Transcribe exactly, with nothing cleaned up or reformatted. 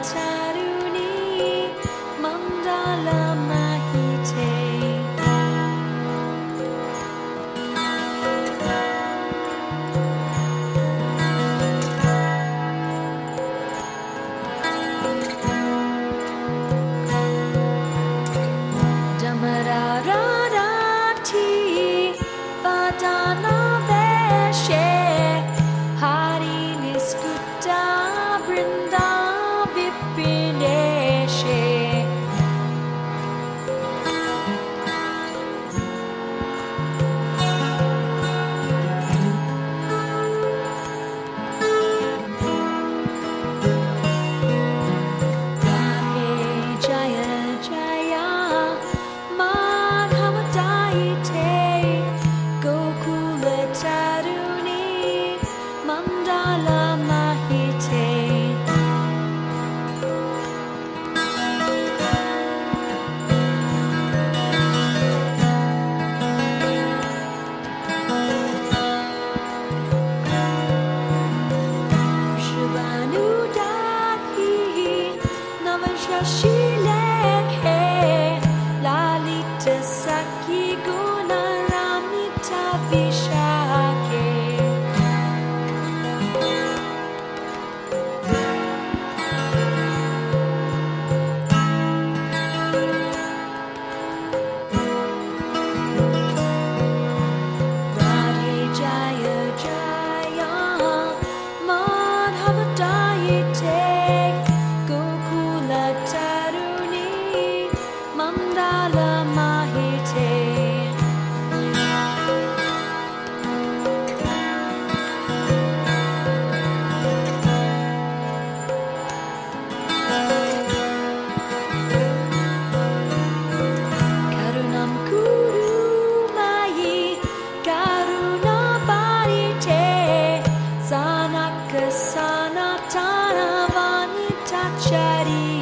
Taruni Mandala Mahite Damararati Padana Veshe Hari Niskuta Brinda Vipineshe Radhe Jaya Jaya Madhavadaite Gokula Taruni Mandala Mahite Shivanudati Navashashilekhe Lalita Sakhi Guna Ramita Vishake Radhe Jaya Jaya Madhavadaite Gokula Taruni Mandala Mahite Karunam Kuru Mayi Karuna Parite Sanaka Sanatana Vanita Chari